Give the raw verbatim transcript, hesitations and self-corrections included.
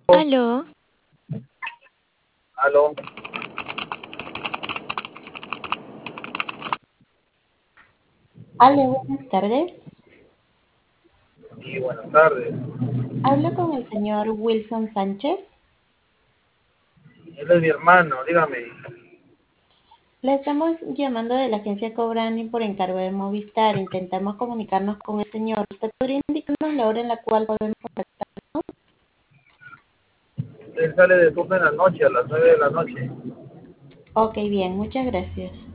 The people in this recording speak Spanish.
Aló, Aló, Aló, buenas tardes. sí, buenas tardes. Hablo con el señor Wilson Sánchez. Él es mi hermano, dígame. Le estamos llamando de la agencia Cobrani por encargo de Movistar. Intentamos comunicarnos con el señor. ¿Usted podría indicarnos la hora en la cual podemos contactar? Él sale de turno en la noche, a las nueve de la noche. Ok, bien, muchas gracias.